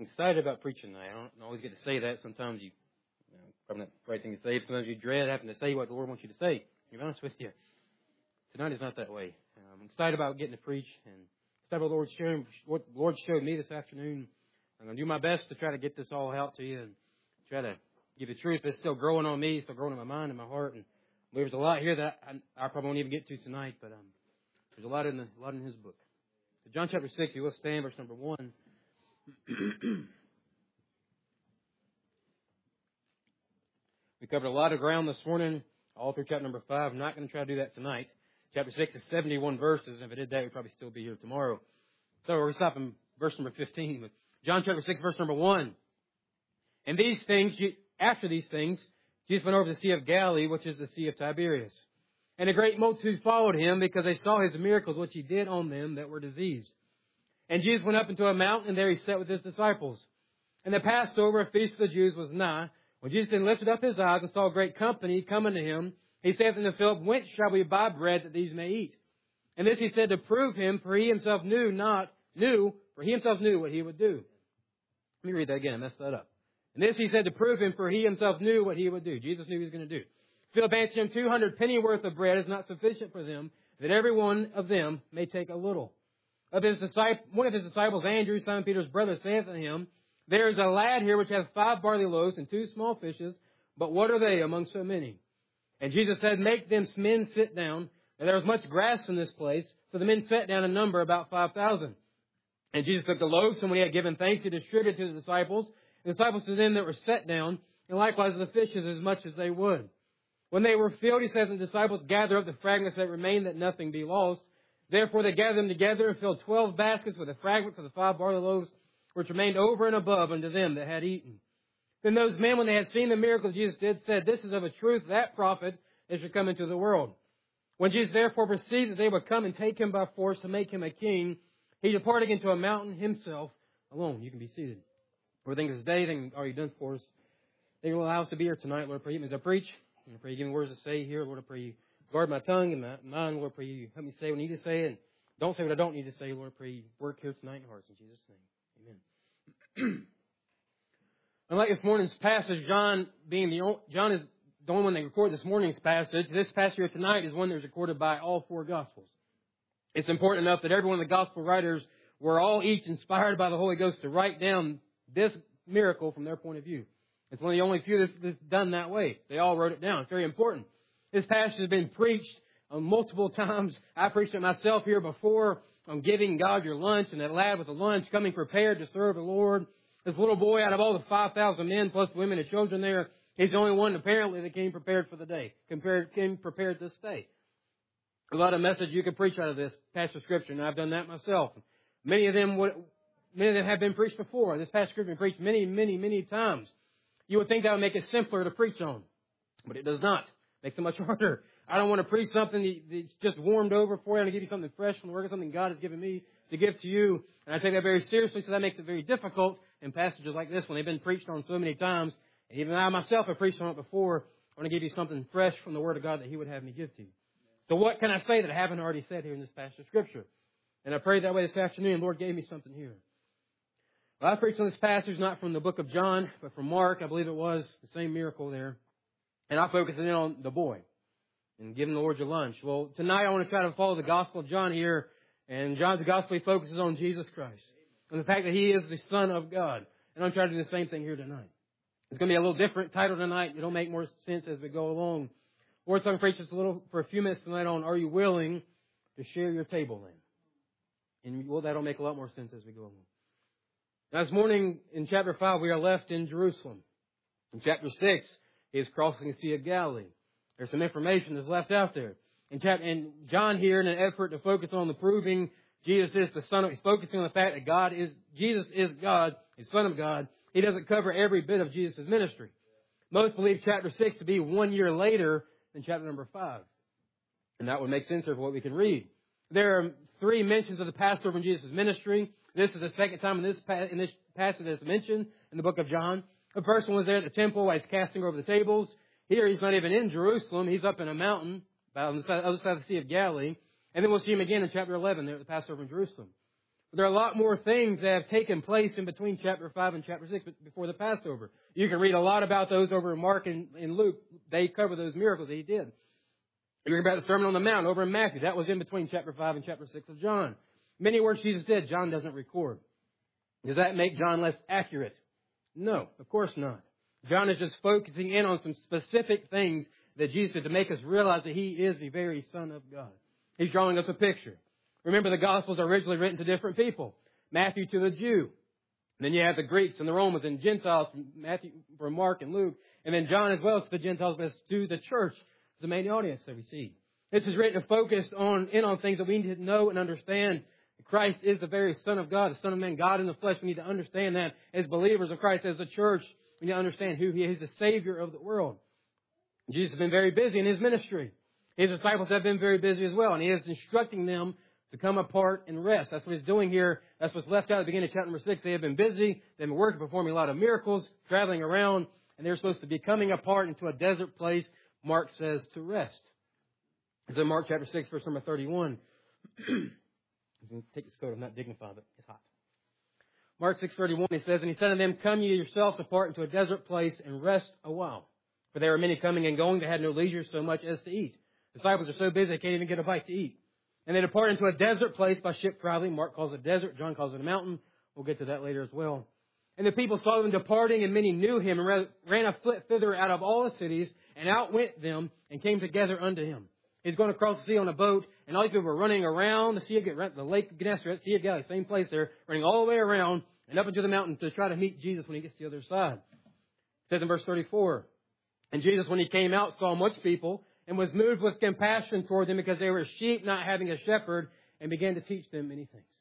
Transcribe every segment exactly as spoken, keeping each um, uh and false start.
I'm excited about preaching tonight. I don't always get to say that. Sometimes you, you know, probably not the right thing to say. Sometimes you dread having to say what the Lord wants you to say. To be honest with you, tonight is not that way. I'm excited about getting to preach and excited about the Lord sharing what the Lord showed me this afternoon. I'm going to do my best to try to get this all out to you and try to give you truth. It's still growing on me, it's still growing in my mind and my heart. And there's a lot here that I, I probably won't even get to tonight, but um, there's a lot in the, a lot in His book. So John chapter six, you will stand, verse number one. We covered a lot of ground this morning, all through chapter number five. I'm not going to try to do that tonight. Chapter six is seventy-one verses, and if I did that, we'd probably still be here tomorrow. So we're stopping verse number fifteen. John chapter six, verse number one. And these things, after these things, Jesus went over to the Sea of Galilee, which is the Sea of Tiberias. And a great multitude followed Him because they saw His miracles, which He did on them that were diseased. And Jesus went up into a mountain, and there He sat with His disciples. And the Passover, a feast of the Jews, was nigh. When Jesus then lifted up His eyes and saw a great company coming to Him, He saith unto Philip, Whence shall we buy bread that these may eat? And this He said to prove Him, for He Himself knew not, knew, for He Himself knew what He would do. Let me read that again. I messed that up. And this He said to prove Him, for He Himself knew what He would do. Jesus knew He was going to do. Philip answered Him, Two hundred pennyworth of bread is not sufficient for them, that every one of them may take a little. Of his disciple, one of His disciples, Andrew, Simon Peter's brother, saith unto Him, There is a lad here which hath five barley loaves and two small fishes, but what are they among so many? And Jesus said, Make them men sit down. And there was much grass in this place, so the men sat down in number about five thousand. And Jesus took the loaves, and when He had given thanks, He distributed to the disciples, the disciples to them that were set down, and likewise the fishes as much as they would. When they were filled, He said to the disciples, Gather up the fragments that remain, that nothing be lost. Therefore they gathered them together and filled twelve baskets with the fragments of the five barley loaves, which remained over and above unto them that had eaten. Then those men, when they had seen the miracle Jesus did, said, This is of a truth that prophet that should come into the world. When Jesus therefore perceived that they would come and take Him by force to make Him a king, He departed into a mountain Himself alone. You can be seated. Lord, thank you for this day. Thank you for all You've done for us. Thank you for allowing us to be here tonight. Lord, I pray as I preach. I pray You give me words to say here. Lord, I pray You guard my tongue and my mind. Lord, I pray You help me say what I need to say and don't say what I don't need to say. Lord, I pray You work here tonight in hearts. In Jesus' name, amen. Unlike this morning's passage, John being the only, John is the only one that recorded this morning's passage. This passage here tonight is one that was recorded by all four Gospels. It's important enough that every one of the Gospel writers were all each inspired by the Holy Ghost to write down this miracle from their point of view. It's one of the only few that's, that's done that way. They all wrote it down. It's very important. This passage has been preached uh, multiple times. I preached it myself here before on giving God your lunch, and that lad with the lunch coming prepared to serve the Lord. This little boy, out of all the five thousand men plus the women and children there, he's the only one apparently that came prepared for the day, compared, came prepared this day. A lot of message you can preach out of this passage of Scripture, and I've done that myself. Many of them would, many of them have been preached before. This passage of Scripture has been preached many, many, many times. You would think that would make it simpler to preach on, but it does not. It makes it much harder. I don't want to preach something that's just warmed over for you. I want to give you something fresh from the work of something God has given me to give to you. And I take that very seriously, so that makes it very difficult in passages like this when they've been preached on so many times. And even I myself have preached on it before. I want to give you something fresh from the Word of God that He would have me give to you. So what can I say that I haven't already said here in this passage of Scripture? And I prayed that way this afternoon. The Lord gave me something here. Well, I preached on this passage not from the book of John, but from Mark. I believe it was the same miracle there. And I focused in on the boy and giving the Lord your lunch. Well, tonight I want to try to follow the Gospel of John here. And John's Gospel, he focuses on Jesus Christ and the fact that He is the Son of God. And I'm trying to do the same thing here tonight. It's going to be a little different title tonight. It'll make more sense as we go along. Or I'm going to preach just a little for a few minutes tonight on, are you willing to share your table then? And well, that'll make a lot more sense as we go along. Now, this morning in chapter five, we are left in Jerusalem. In chapter six, He is crossing the Sea of Galilee. There's some information that's left out there. In chapter, and John here, in an effort to focus on the proving Jesus is the Son of, he's focusing on the fact that God is, Jesus is God, He's Son of God. He doesn't cover every bit of Jesus' ministry. Most believe chapter six to be one year later than chapter number five. And that would make sense of what we can read. There are three mentions of the Passover in Jesus' ministry. This is the second time in this, in this passage that's mentioned in the book of John. The first one was there at the temple while He's casting over the tables. Here He's not even in Jerusalem. He's up in a mountain on the other side of the Sea of Galilee. And then we'll see Him again in chapter eleven there at the Passover in Jerusalem. But there are a lot more things that have taken place in between chapter five and chapter six before the Passover. You can read a lot about those over in Mark and, and Luke. They cover those miracles that he did. You read about the Sermon on the Mount over in Matthew. That was in between chapter five and chapter six of John. Many words Jesus did, John doesn't record. Does that make John less accurate? No, of course not. John is just focusing in on some specific things that Jesus did to make us realize that he is the very Son of God. He's drawing us a picture. Remember, the Gospels are originally written to different people. Matthew to the Jew. And then you have the Greeks and the Romans and Gentiles from Matthew, from Mark and Luke. And then John as well to the Gentiles, but to the church, the main audience that we see. This is written to focus on in on things that we need to know and understand. Christ is the very Son of God, the Son of Man, God in the flesh. We need to understand that as believers of Christ, as a church. We need to understand who He is, the Savior of the world. Jesus has been very busy in His ministry. His disciples have been very busy as well, and He is instructing them to come apart and rest. That's what He's doing here. That's what's left out at the beginning of chapter number six. They have been busy. They've been working, performing a lot of miracles, traveling around, and they're supposed to be coming apart into a desert place, Mark says, to rest. It's in Mark chapter six, verse number thirty-one. Take this coat. I'm not dignified, but it's hot. Mark six thirty-one, he says, and he said to them, come ye yourselves apart into a desert place and rest a while. For there were many coming and going. They had no leisure so much as to eat. The disciples are so busy they can't even get a bite to eat. And they depart into a desert place by ship traveling. Mark calls it a desert. John calls it a mountain. We'll get to that later as well. And the people saw them departing, and many knew him, and ran a foot thither out of all the cities, and outwent them, and came together unto him. He's going across the sea on a boat, and all these people were running around the sea of the Lake of Gennesaret, Sea of Galilee, same place there, running all the way around and up into the mountain to try to meet Jesus when he gets to the other side. It says in verse thirty-four, and Jesus, when he came out, saw much people, and was moved with compassion toward them, because they were sheep not having a shepherd, and began to teach them many things.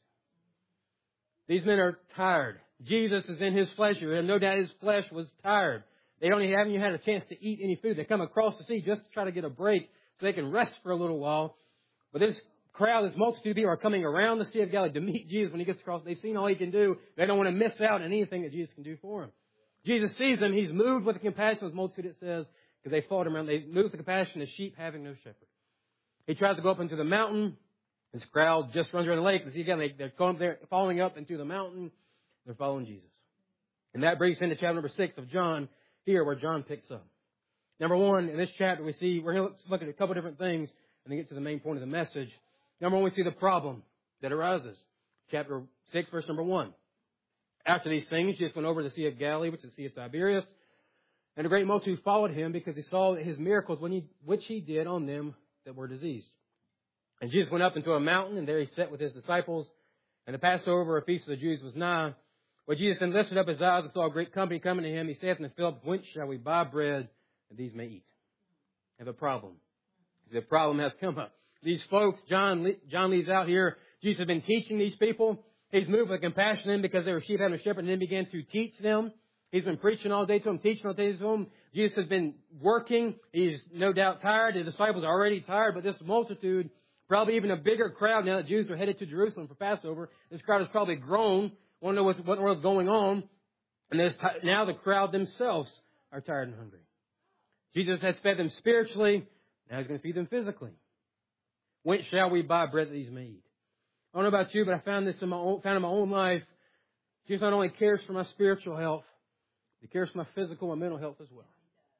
These men are tired. Jesus is in his flesh here, and no doubt his flesh was tired. They only haven't even had a chance to eat any food. They come across the sea just to try to get a break so they can rest for a little while. But this crowd, this multitude of people are coming around the Sea of Galilee to meet Jesus when he gets across. They've seen all he can do. They don't want to miss out on anything that Jesus can do for them. Jesus sees them. He's moved with the compassion of this multitude, it says, because they followed him around. They moved with the compassion of sheep having no shepherd. He tries to go up into the mountain. This crowd just runs around the lake. The Sea of Galilee, they're going there, following up into the mountain. They're following Jesus. And that brings us into chapter number six of John, here where John picks up. Number one, in this chapter we see, we're going to look at a couple different things and then get to the main point of the message. Number one, we see the problem that arises. Chapter six, verse number one. After these things, Jesus went over to the Sea of Galilee, which is the Sea of Tiberias. And a great multitude followed him because he saw his miracles when he, which he did on them that were diseased. And Jesus went up into a mountain, and there he sat with his disciples. And the Passover, a feast of the Jews, was nigh. When Jesus then lifted up his eyes and saw a great company coming to him, he saith unto Philip, whence shall we buy bread that these may eat? Have a problem. The problem has come up. These folks, John, John leaves out here. Jesus has been teaching these people. He's moved with compassion in them because they were sheep having a shepherd, and then began to teach them. He's been preaching all day to them, teaching all day to them. Jesus has been working. He's no doubt tired. The disciples are already tired, but this multitude, probably even a bigger crowd now that Jews are headed to Jerusalem for Passover. This crowd has probably grown. Want to know what's, what in the world's going on. And there's t- now the crowd themselves are tired and hungry. Jesus has fed them spiritually. Now he's going to feed them physically. Whence shall we buy bread that these may eat? I don't know about you, but I found this in my own, found in my own life. Jesus not only cares for my spiritual health, He cares for my physical and mental health as well.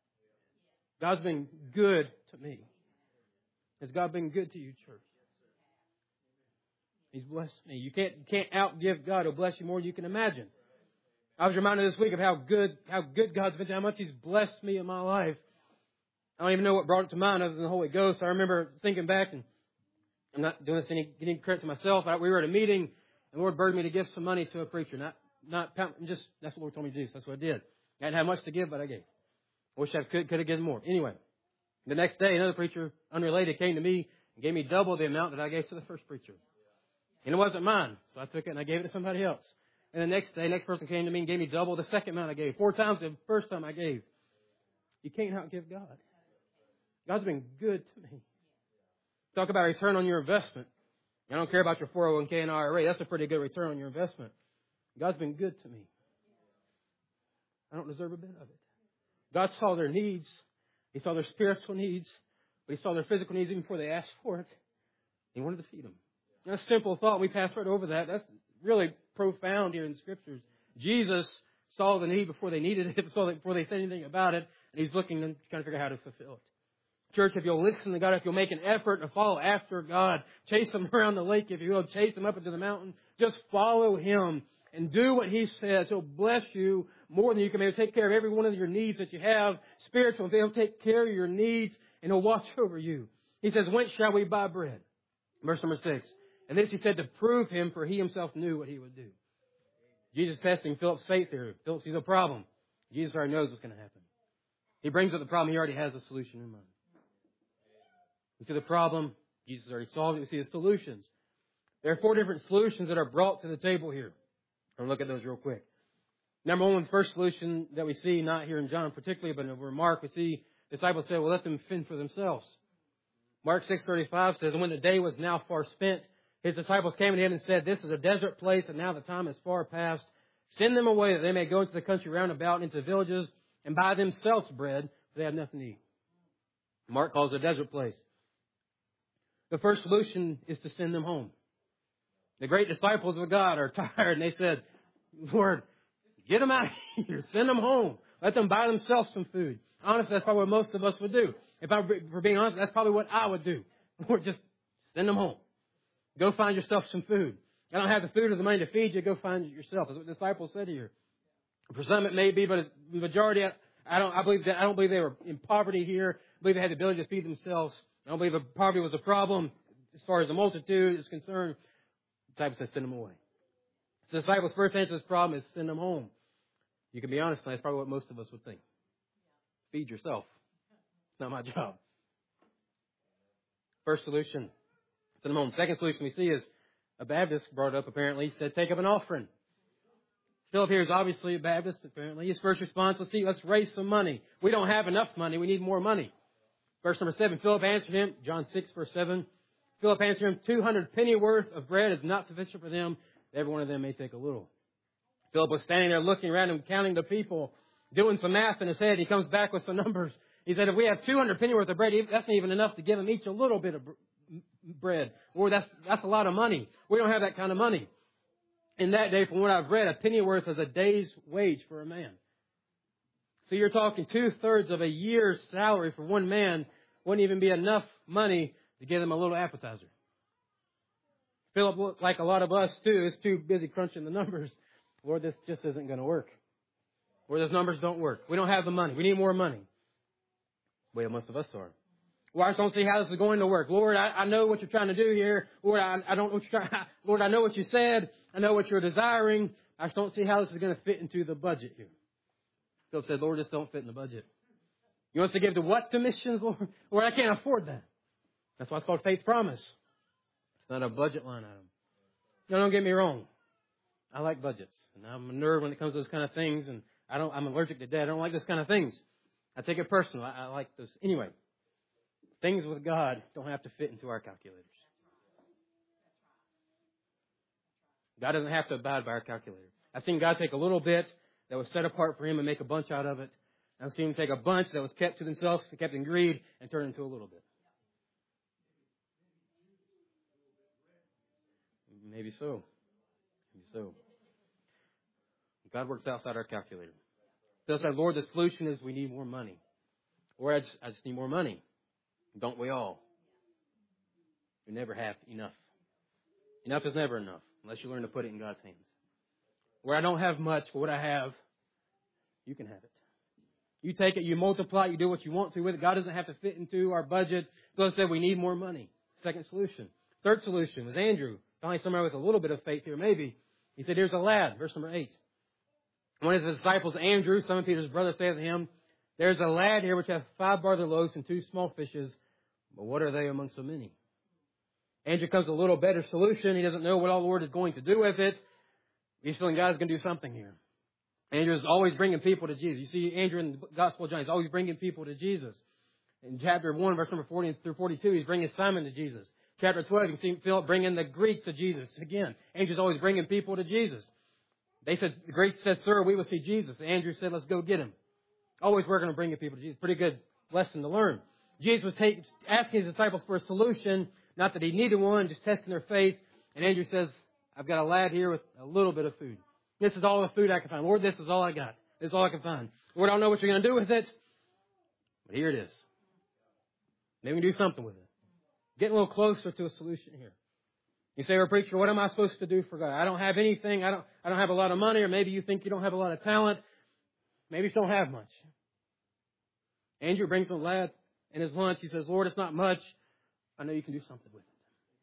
God's been good to me. Has God been good to you, church? He's blessed me. You can't, you can't outgive God. He'll bless you more than you can imagine. I was reminded this week of how good, how good God's been, how much He's blessed me in my life. I don't even know what brought it to mind other than the Holy Ghost. I remember thinking back, and I'm not doing this any, getting credit to myself. I, we were at a meeting, and the Lord burdened me to give some money to a preacher. Not, not, just, that's what the Lord told me to do, so that's what I did. I didn't have much to give, but I gave. I wish I could, could have given more. Anyway, the next day, another preacher, unrelated, came to me and gave me double the amount that I gave to the first preacher. And it wasn't mine, so I took it and I gave it to somebody else. And the next day, next person came to me and gave me double the second amount I gave. Four times the first time I gave. You can't outgive God. God's been good to me. Talk about return on your investment. I don't care about your four oh one k and I R A. That's a pretty good return on your investment. God's been good to me. I don't deserve a bit of it. God saw their needs. He saw their spiritual needs. But He saw their physical needs even before they asked for it. He wanted to feed them. That's a simple thought. We pass right over that. That's really profound here in Scriptures. Jesus saw the need before they needed it, saw it before they said anything about it, and He's looking and trying to figure out how to fulfill it. Church, if you'll listen to God, if you'll make an effort to follow after God, chase Him around the lake, if you will, chase Him up into the mountain, just follow Him and do what He says. He'll bless you more than you can. He'll take care of every one of your needs that you have, spiritual. He'll take care of your needs, and He'll watch over you. He says, whence shall we buy bread? Verse number six. And this He said to prove Him, for He Himself knew what He would do. Jesus testing Philip's faith here. Philip sees a problem. Jesus already knows what's going to happen. He brings up the problem. He already has a solution in mind. We see the problem. Jesus already solved it. We see the solutions. There are four different solutions that are brought to the table here. I'm going to look at those real quick. Number one, the first solution that we see, not here in John particularly, but in Mark, we see disciples say, well, let them fend for themselves. Mark six thirty-five says, and when the day was now far spent, His disciples came to Him and said, this is a desert place, and now the time is far past. Send them away that they may go into the country round about, into villages, and buy themselves bread, for they have nothing to eat. Mark calls it a desert place. The first solution is to send them home. The great disciples of God are tired, and they said, Lord, get them out of here. Send them home. Let them buy themselves some food. Honestly, that's probably what most of us would do. If I were being honest, that's probably what I would do. Lord, just send them home. Go find yourself some food. I don't have the food or the money to feed you. Go find it yourself. That's what the disciples said here. For some it may be, but it's the majority, I don't, I believe that, I don't believe they were in poverty here. I believe they had the ability to feed themselves. I don't believe that poverty was a problem as far as the multitude is concerned. The disciples said, send them away. So the disciples' first answer to this problem is send them home. You can be honest, that's probably what most of us would think. Feed yourself. It's not my job. First solution, send them home. Second solution we see is a Baptist brought up apparently. He said, take up an offering. Philip here is obviously a Baptist apparently. His first response, let's see, let's raise some money. We don't have enough money. We need more money. Verse number seven, Philip answered him, John six, verse seven. Philip answered him, two hundred penny worth of bread is not sufficient for them. Every one of them may take a little. Philip was standing there looking around and counting the people, doing some math in his head. He comes back with some numbers. He said, if we have two hundred penny worth of bread, that's not even enough to give them each a little bit of bread. Or that's, that's a lot of money. We don't have that kind of money. In that day, from what I've read, a penny worth is a day's wage for a man. So you're talking two-thirds of a year's salary for one man wouldn't even be enough money to give them a little appetizer. Philip, like a lot of us too, is too busy crunching the numbers. Lord, this just isn't going to work. Or those numbers don't work. We don't have the money. We need more money. That's the way most of us are. Well, I just don't see how this is going to work. Lord, I, I know what you're trying to do here. Lord, I, I don't know what you're trying. Lord, I know what you said. I know what you're desiring. I just don't see how this is going to fit into the budget here. Philip said, Lord, this don't fit in the budget. You want us to give to what to missions, Lord? Lord, I can't afford that. That's why it's called faith promise. It's not a budget line item. No, don't get me wrong. I like budgets. And I'm a nerd when it comes to those kind of things. And I don't, I'm allergic to debt. I don't like those kind of things. I take it personal. I, I like those. Anyway, things with God don't have to fit into our calculators. God doesn't have to abide by our calculator. I've seen God take a little bit that was set apart for Him and make a bunch out of it. I've seen Him take a bunch that was kept to themselves, kept in greed, and turn it into a little bit. Maybe so. Maybe so. God works outside our calculator. So it's like, Lord, the solution is we need more money. Or I just, I just need more money. Don't we all? We never have enough. Enough is never enough unless you learn to put it in God's hands. Where I don't have much, but what I have, you can have it. You take it, you multiply it, you do what you want to with it. God doesn't have to fit into our budget. So I said we need more money. Second solution. Third solution was Andrew. Finally, somebody with a little bit of faith here, maybe. He said, here's a lad. Verse number eight. One of his disciples, Andrew, Simon Peter's brother, said to him, there's a lad here which hath five barley loaves and two small fishes, but what are they among so many? Andrew comes with a little better solution. He doesn't know what all the Lord is going to do with it. He's feeling God's going to do something here. Andrew is always bringing people to Jesus. You see Andrew in the Gospel of John. He's always bringing people to Jesus. In chapter one, verse number forty through forty-two, he's bringing Simon to Jesus. Chapter twelve, you can see Philip bringing the Greek to Jesus. Again, Andrew's always bringing people to Jesus. They said, the Greek said, sir, we will see Jesus. Andrew said, let's go get him. Always working on bringing people to Jesus. Pretty good lesson to learn. Jesus was take, asking his disciples for a solution, not that he needed one, just testing their faith. And Andrew says, I've got a lad here with a little bit of food. This is all the food I can find. Lord, this is all I got. This is all I can find. Lord, I don't know what you're going to do with it, but here it is. Maybe we can do something with it. Getting a little closer to a solution here. You say, well, preacher, what am I supposed to do for God? I don't have anything. I don't, I don't have a lot of money, or maybe you think you don't have a lot of talent. Maybe you don't have much. Andrew brings the lad in his lunch. He says, Lord, it's not much. I know you can do something with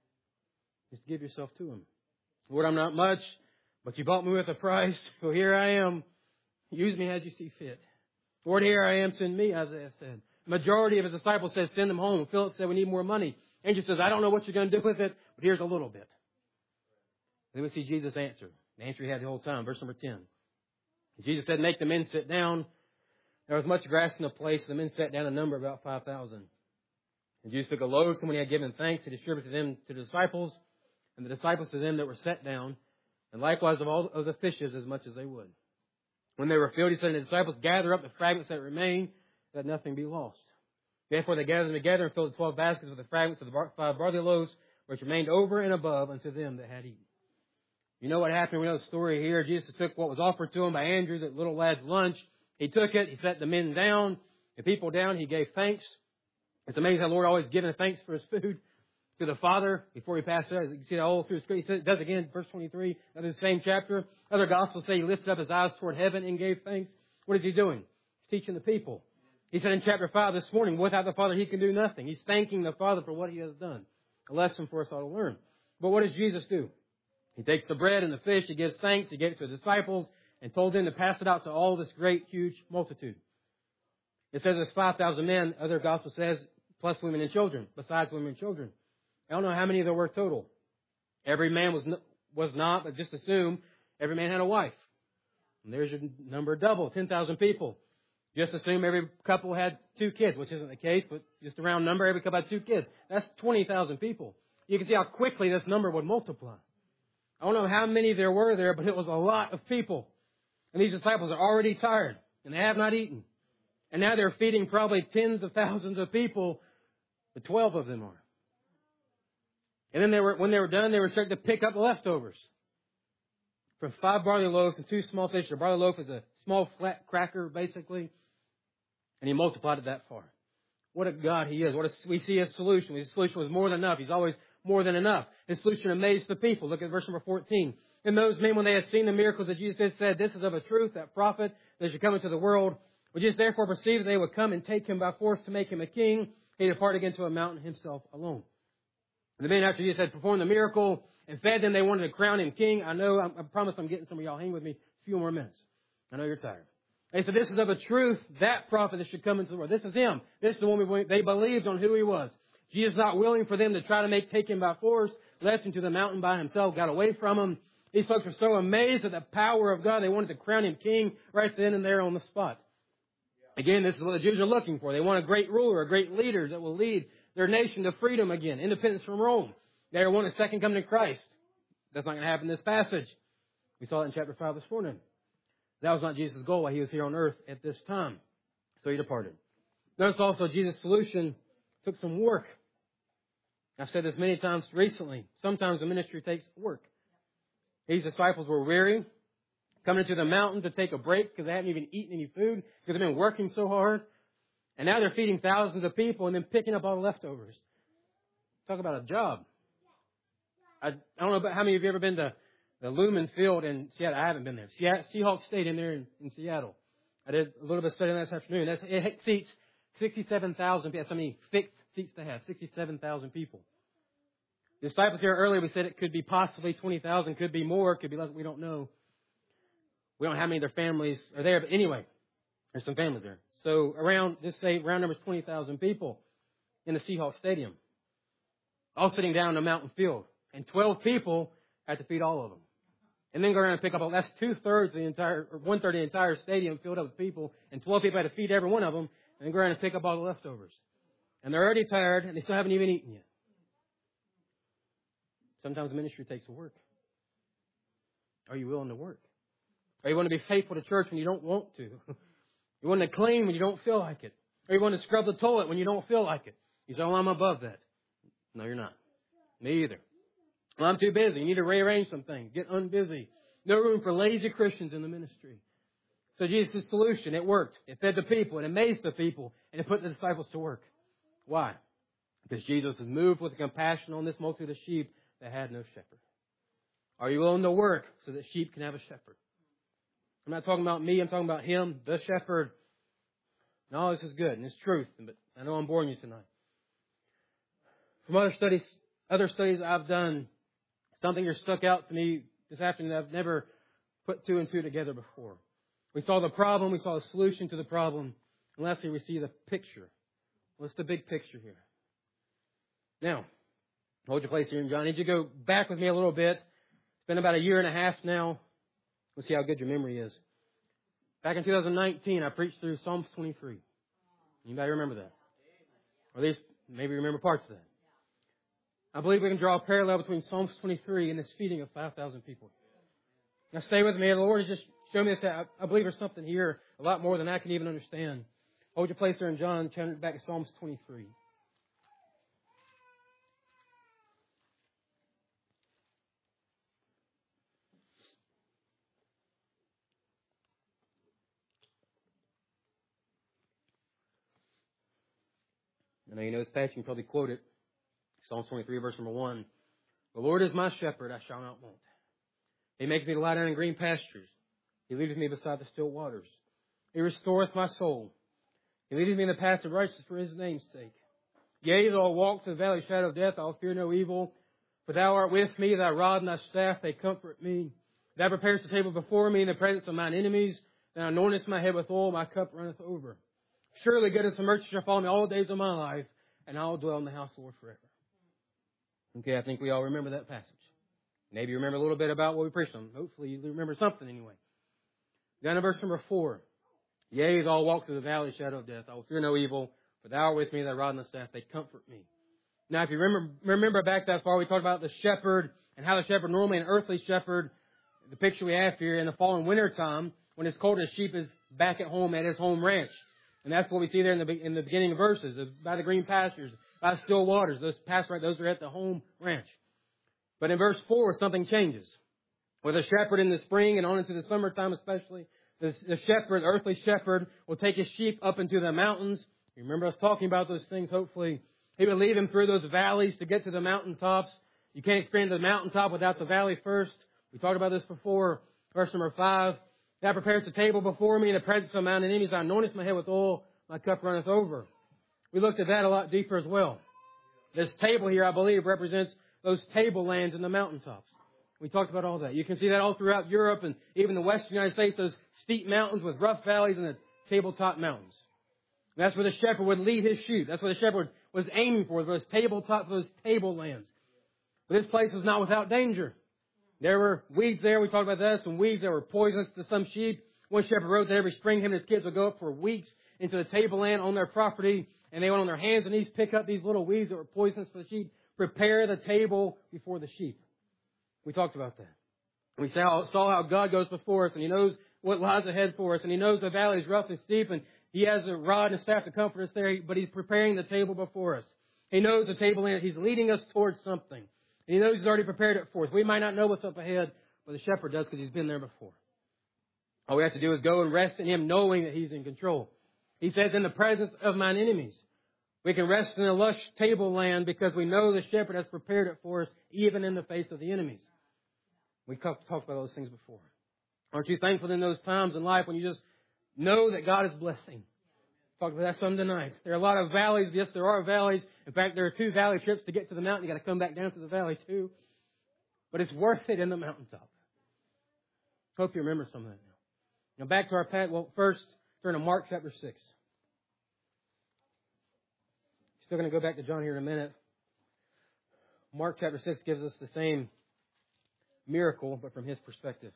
it. Just give yourself to him. Lord, I'm not much, but you bought me with a price. So here I am. Use me as you see fit. Lord, here I am. Send me, Isaiah said. Majority of his disciples said, send them home. Philip said, we need more money. Andrew says, I don't know what you're going to do with it, but here's a little bit. Then we see Jesus answer. The answer he had the whole time. Verse number ten. Jesus said, make the men sit down. There was much grass in the place. The men sat down, a number of about five thousand. And Jesus took a loaf, and when he had given thanks, he distributed them to the disciples, and the disciples to them that were set down, and likewise of all of the fishes as much as they would. When they were filled, he said to the disciples, gather up the fragments that remain, that nothing be lost. Therefore they gathered them together and filled the twelve baskets with the fragments of the five barley loaves, which remained over and above unto them that had eaten. You know what happened? We know the story here. Jesus took what was offered to him by Andrew, that little lad's lunch. He took it. He set the men down, the people down. He gave thanks. It's amazing how the Lord always giving thanks for his food to the Father before he passed out. You can see that all through Scripture. He says, it does again, verse twenty-three of the same chapter. Other Gospels say he lifted up his eyes toward heaven and gave thanks. What is he doing? He's teaching the people. He said in chapter five this morning, without the Father he can do nothing. He's thanking the Father for what he has done. A lesson for us all to learn. But what does Jesus do? He takes the bread and the fish, he gives thanks, he gave it to the disciples, and told them to pass it out to all this great, huge multitude. It says there's five thousand men, other gospel says, plus women and children, besides women and children. I don't know how many there were total. Every man was was not, but just assume every man had a wife. And there's your number double, ten thousand people. Just assume every couple had two kids, which isn't the case, but just a round number, every couple had two kids. That's twenty thousand people. You can see how quickly this number would multiply. I don't know how many there were there, but it was a lot of people. And these disciples are already tired, and they have not eaten. And now they're feeding probably tens of thousands of people, but twelve of them are. And then they were, when they were done, they were starting to pick up the leftovers. From five barley loaves and two small fish. A barley loaf is a small flat cracker, basically. And he multiplied it that far. What a God he is. What a, we see his solution. His solution was more than enough. He's always more than enough. His solution amazed the people. Look at verse number fourteen. And those men, when they had seen the miracles that Jesus had said, this is of a truth, that prophet that should come into the world, would Jesus therefore perceive that they would come and take him by force to make him a king, he departed again to a mountain himself alone. And the men, after Jesus had performed the miracle and fed them, they wanted to crown him king. I know, I promise I'm getting some of y'all. Hang with me a few more minutes. I know you're tired. They said, this is of a truth, that prophet that should come into the world. This is him. This is the one we, they believed on who he was. Jesus not willing for them to try to make, take him by force, left him to the mountain by himself, got away from him. These folks were so amazed at the power of God, they wanted to crown him king right then and there on the spot. Again, this is what the Jews are looking for. They want a great ruler, a great leader that will lead their nation to freedom again, independence from Rome. They want a second coming of Christ. That's not going to happen in this passage. We saw it in chapter five this morning. That was not Jesus' goal while he was here on earth at this time. So he departed. Notice also Jesus' solution took some work. I've said this many times recently. Sometimes the ministry takes work. These disciples were weary, coming to the mountain to take a break because they hadn't even eaten any food because they've been working so hard. And now they're feeding thousands of people and then picking up all the leftovers. Talk about a job. I, I don't know about how many of you have ever been to the Lumen Field in Seattle. I haven't been there. Seahawks Stadium there in, in Seattle. I did a little bit of studying this afternoon. That's, it seats sixty-seven thousand people. That's how many fixed seats they have. sixty-seven thousand people. The disciples here earlier, we said it could be possibly twenty thousand, could be more, could be less. We don't know. We don't know how many of their families are there. But anyway, there's some families there. So around, just say, round number is twenty thousand people in the Seahawks Stadium. All sitting down in a mountain field. And twelve people had to feed all of them. And then go around and pick up, that's two-thirds of the entire, or one-third of the entire stadium filled up with people. And twelve people had to feed every one of them. And then go around and pick up all the leftovers. And they're already tired, and they still haven't even eaten yet. Sometimes ministry takes work. Are you willing to work? Are you willing to be faithful to church when you don't want to? You want to clean when you don't feel like it? Or you want to scrub the toilet when you don't feel like it? You say, well, I'm above that. No, you're not. Me either. Well, I'm too busy. You need to rearrange some things. Get unbusy. No room for lazy Christians in the ministry. So Jesus' solution, it worked. It fed the people. It amazed the people. And it put the disciples to work. Why? Because Jesus was moved with compassion on this multitude of sheep that had no shepherd. Are you willing to work so that sheep can have a shepherd? I'm not talking about me. I'm talking about him, the shepherd. No, this is good and it's truth. But I know I'm boring you tonight. From other studies, other studies I've done, something that stuck out to me this afternoon that I've never put two and two together before. We saw the problem. We saw the solution to the problem. And lastly, we see the picture. What's the big picture here? Now, hold your place here, John. I need you to go back with me a little bit. It's been about a year and a half now. Let's see how good your memory is. Back in two thousand nineteen, I preached through Psalms twenty-three. Anybody remember that? Or at least maybe remember parts of that. I believe we can draw a parallel between Psalms twenty-three and this feeding of five thousand people. Now stay with me. The Lord has just shown me this. I, I believe there's something here a lot more than I can even understand. Hold your place there in John. Turn back to Psalms twenty-three. I know you know this passage. You can probably quote it. Psalms twenty-three, verse number one. The Lord is my shepherd, I shall not want. He maketh me to lie down in green pastures. He leadeth me beside the still waters. He restoreth my soul. He leadeth me in the path of righteousness for his name's sake. Yea, though I walk through the valley of the shadow of death, I will fear no evil. For thou art with me, thy rod and thy staff, they comfort me. Thou preparest the table before me in the presence of mine enemies. Thou anointest my head with oil, my cup runneth over. Surely goodness and mercy shall follow me all the days of my life, and I will dwell in the house of the Lord forever. Okay, I think we all remember that passage. Maybe you remember a little bit about what we preached on. Hopefully you remember something anyway. Down to verse number four. Yea, though I walk through the valley of the shadow of death, I will fear no evil, for thou art with me, thy rod and thy staff, they comfort me. Now, if you remember, remember back that far, we talked about the shepherd and how the shepherd, normally an earthly shepherd, the picture we have here in the fall and winter time, when it's cold, the sheep is back at home at his home ranch. And that's what we see there in the in the beginning of verses, by the green pastures, by the still waters. Those pastures, those are at the home ranch. But in verse four, something changes. With a shepherd in the spring and on into the summertime especially, the, the shepherd, earthly shepherd, will take his sheep up into the mountains. You remember us talking about those things, hopefully. He would lead them through those valleys to get to the mountaintops. You can't experience the mountaintop without the valley first. We talked about this before. Verse number five. Thou preparest the table before me in the presence of mine enemies. Thou anointest my head with oil. My cup runneth over. We looked at that a lot deeper as well. This table here, I believe, represents those tablelands in the mountaintops. We talked about all that. You can see that all throughout Europe and even the western United States, those steep mountains with rough valleys and the tabletop mountains. And that's where the shepherd would lead his sheep. That's where the shepherd was aiming for, those tabletop, those tablelands. But this place was not without danger. There were weeds there. We talked about that. Some weeds that were poisonous to some sheep. One shepherd wrote that every spring him and his kids would go up for weeks into the tableland on their property. And they went on their hands and knees, pick up these little weeds that were poisonous for the sheep, prepare the table before the sheep. We talked about that. We saw, saw how God goes before us and he knows what lies ahead for us. And he knows the valley is rough and steep and he has a rod and staff to comfort us there, but he's preparing the table before us. He knows the tableland. He's leading us towards something. And he knows he's already prepared it for us. We might not know what's up ahead, but the shepherd does because he's been there before. All we have to do is go and rest in him knowing that he's in control. He says, in the presence of mine enemies. We can rest in a lush tableland because we know the shepherd has prepared it for us even in the face of the enemies. We talked about those things before. Aren't you thankful in those times in life when you just know that God is blessing? Talked about that some tonight. There are a lot of valleys. Yes, there are valleys. In fact, there are two valley trips to get to the mountain. You got to come back down to the valley too. But it's worth it in the mountaintop. Hope you remember some of that now. Now back to our path. Well, first, turn to Mark chapter six. Still going to go back to John here in a minute. Mark chapter six gives us the same miracle, but from his perspective.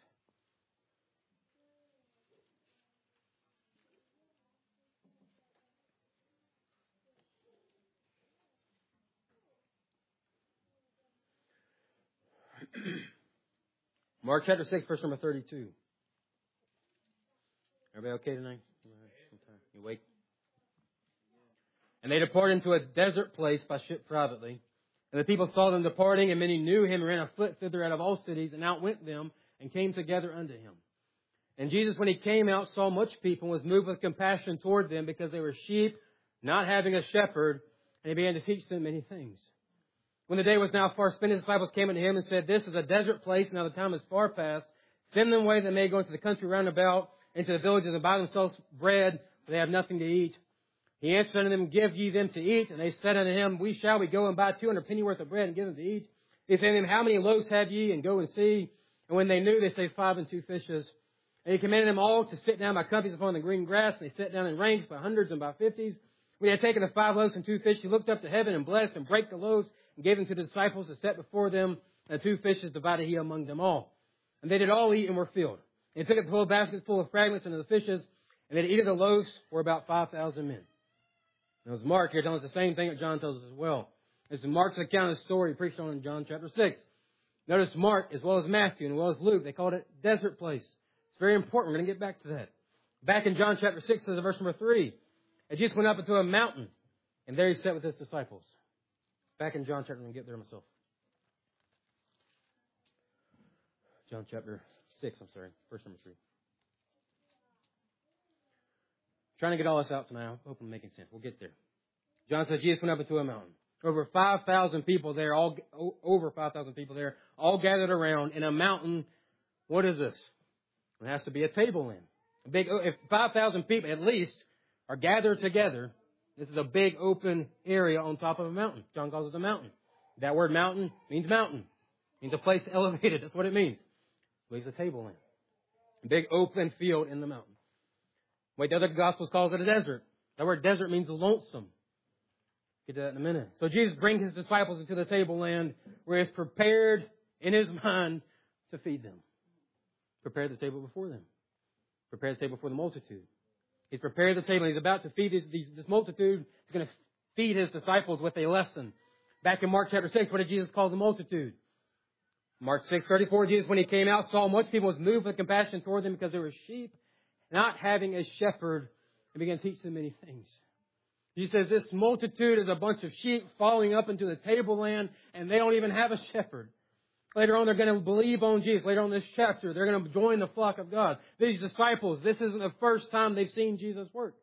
Mark chapter six, verse number thirty-two. Everybody okay tonight? You awake? And they departed into a desert place by ship privately. And the people saw them departing, and many knew him and ran afoot thither out of all cities, and outwent them, and came together unto him. And Jesus, when he came out, saw much people, and was moved with compassion toward them, because they were sheep, not having a shepherd, and he began to teach them many things. When the day was now far spent, his disciples came unto him and said, This is a desert place, now the time is far past. Send them away that they may go into the country round about, into the villages, and buy themselves bread, for they have nothing to eat. He answered unto them, Give ye them to eat. And they said unto him, We shall we go and buy two hundred pennyworth of bread and give them to eat? He said unto them, How many loaves have ye? And go and see. And when they knew, they say, Five and two fishes. And he commanded them all to sit down by companies upon the green grass. And they sat down in ranks by hundreds and by fifties. When he had taken the five loaves and two fish, he looked up to heaven and blessed and brake the loaves and gave them to the disciples to set before them. And the two fishes divided he among them all. And they did all eat and were filled. And he took up the whole basket full of fragments and of the fishes. And they did eat of the loaves were about five thousand men. Now, it's Mark here telling us the same thing that John tells us as well. This is Mark's account of the story preached on in John chapter six. Notice Mark, as well as Matthew, and as well as Luke, they called it desert place. It's very important. We're going to get back to that. Back in John chapter six, says in verse number three, and Jesus went up into a mountain, and there he sat with his disciples. Back in John chapter, I'm going to get there myself. John chapter six, I'm sorry, verse number three. Trying to get all this out tonight. I hope I'm making sense. We'll get there. John says Jesus went up into a mountain. Over five thousand people there, all over five thousand people there, all gathered around in a mountain. What is this? It has to be a tableland. A big, if five thousand people at least are gathered together, this is a big open area on top of a mountain. John calls it a mountain. That word mountain means mountain. It means a place elevated. That's what it means. It means a tableland. A big open field in the mountain. Wait, the other Gospels calls it a desert. That word desert means lonesome. Get to that in a minute. So Jesus brings his disciples into the tableland where he's prepared in his mind to feed them. Prepare the table before them. Prepare the table for the multitude. He's prepared the table. He's about to feed his, these, this multitude. He's going to feed his disciples with a lesson. Back in Mark chapter six, what did Jesus call the multitude? Mark six thirty-four, Jesus, when he came out, saw much people, was moved with compassion toward them because they were sheep, not having a shepherd, and began to teach them many things. He says this multitude is a bunch of sheep falling up into the tableland, and they don't even have a shepherd. Later on, they're going to believe on Jesus. Later on in this chapter, they're going to join the flock of God. These disciples, this isn't the first time they've seen Jesus work.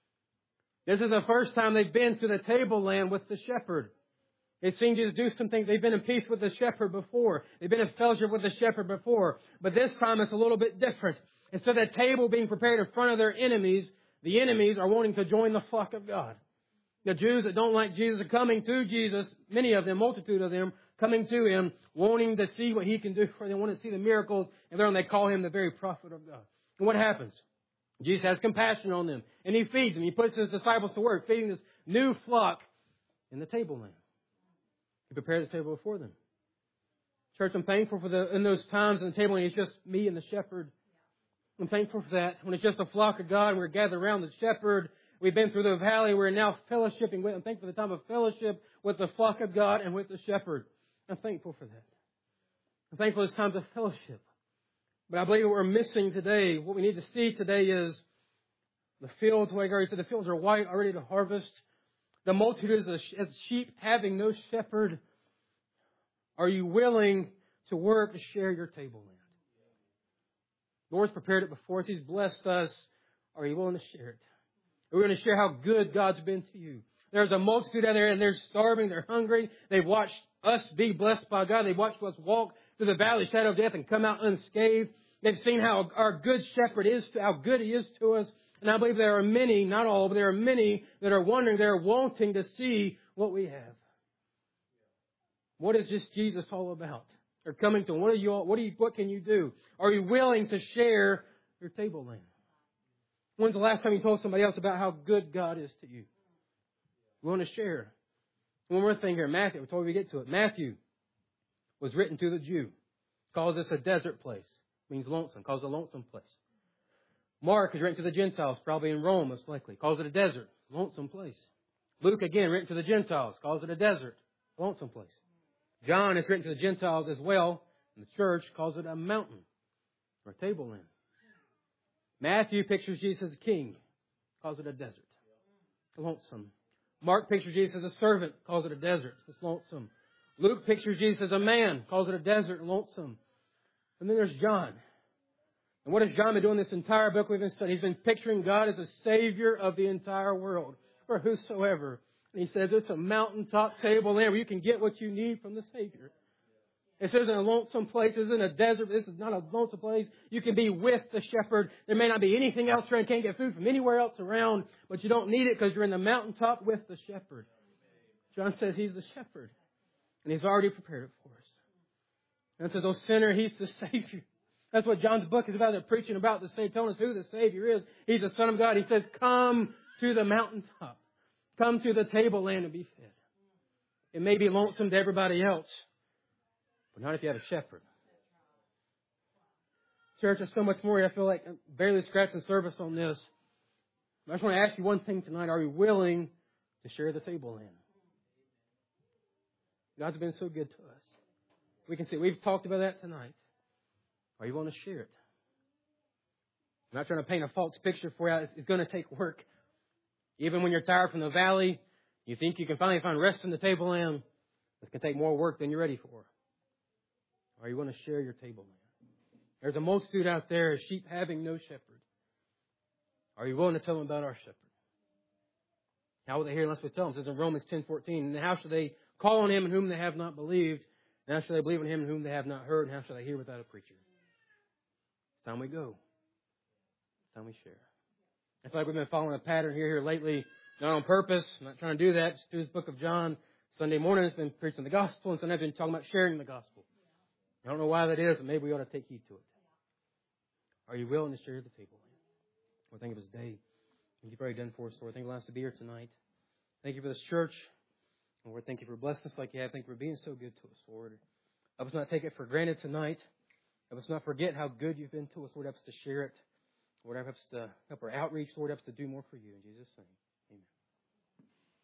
This is the first time they've been to the tableland with the shepherd. They've seen Jesus do some things. They've been in peace with the shepherd before. They've been in fellowship with the shepherd before. But this time it's a little bit different. Instead of that table being prepared in front of their enemies, the enemies are wanting to join the flock of God. The Jews that don't like Jesus are coming to Jesus, many of them, multitude of them, coming to him, wanting to see what he can do, for they want to see the miracles, and then they call him the very prophet of God. And what happens? Jesus has compassion on them, and he feeds them. He puts his disciples to work, feeding this new flock in the tableland. He prepared the table before them. Church, I'm thankful for the in those times in the tableland, it's just me and the shepherd. I'm thankful for that. When it's just a flock of God and we're gathered around the shepherd, we've been through the valley, we're now fellowshipping with. I'm thankful for the time of fellowship with the flock of God and with the shepherd. I'm thankful for that. I'm thankful for this times of fellowship. But I believe what we're missing today, what we need to see today is the fields, like I said, the fields are white, already to harvest. The multitude is as sheep having no shepherd. Are you willing to work to share your tableland? The Lord's prepared it before us. He's blessed us. Are you willing to share it? Are we going to share how good God's been to you? There's a multitude out there and they're starving, they're hungry. They've watched us be blessed by God. They've watched us walk through the valley of shadow of death and come out unscathed. They've seen how our good shepherd is, how good he is to us. And I believe there are many, not all, but there are many that are wondering, they're wanting to see what we have. What is this Jesus all about? They're coming to him. What are you? What do you? What can you do? Are you willing to share your tableland? When's the last time you told somebody else about how good God is to you? We want to share. One more thing here. Matthew, before we get to it. Matthew was written to the Jew. Calls this a desert place. Means lonesome. Calls it a lonesome place. Mark is written to the Gentiles, probably in Rome most likely. Calls it a desert. Lonesome place. Luke, again, written to the Gentiles. Calls it a desert. Lonesome place. John is written to the Gentiles as well. And the church calls it a mountain or a tableland. Matthew pictures Jesus as a king. Calls it a desert. Lonesome. Mark pictures Jesus as a servant. Calls it a desert. It's lonesome. Luke pictures Jesus as a man, calls it a desert and lonesome. And then there's John. And what has John been doing this entire book we've been studying? He's been picturing God as a Savior of the entire world, for whosoever. And he says it's a mountaintop table land where you can get what you need from the Savior. This isn't a lonesome place. This isn't a desert. This is not a lonesome place. You can be with the shepherd. There may not be anything else around. You can't get food from anywhere else around, but you don't need it because you're in the mountaintop with the shepherd. John says he's the shepherd, and he's already prepared it for us. And to those sinners, he's the Savior. That's what John's book is about. They're preaching about the Savior, telling us who the Savior is. He's the Son of God. He says, come to the mountaintop. Come to the tableland and be fed. It may be lonesome to everybody else, but not if you have a shepherd. Church, there's so much more. I feel like I'm barely scratching the surface on this. I just want to ask you one thing tonight. Are you willing to share the tableland? God's been so good to us. We can see, we've talked about that tonight. Are you willing to share it? I'm not trying to paint a false picture for you. It's, it's going to take work. Even when you're tired from the valley, you think you can finally find rest in the tableland. It's going to take more work than you're ready for. Are you willing to share your tableland? There's a multitude out there of sheep having no shepherd. Are you willing to tell them about our shepherd? How will they hear unless we tell them? It says in Romans ten fourteen, and how shall they call on him in whom they have not believed? And how shall they believe in him in whom they have not heard? And how shall they hear without a preacher? It's time we go. It's time we share. I feel like we've been following a pattern here, here lately, not on purpose. I'm not trying to do that. Just do this book of John. Sunday morning has been preaching the gospel, and Sunday I've been talking about sharing the gospel. I don't know why that is, but maybe we ought to take heed to it. Are you willing to share the table? Lord, thank you for this day. Thank you for what you've done for us, Lord. Thank you for allowing us to be here tonight. Thank you for this church. Lord, thank you for blessing us like you have. Thank you for being so good to us, Lord. Help us not take it for granted tonight. Help us not forget how good you've been to us. Lord, help us to share it. Lord, help us to help our outreach. Lord, help us to do more for you. In Jesus' name, amen.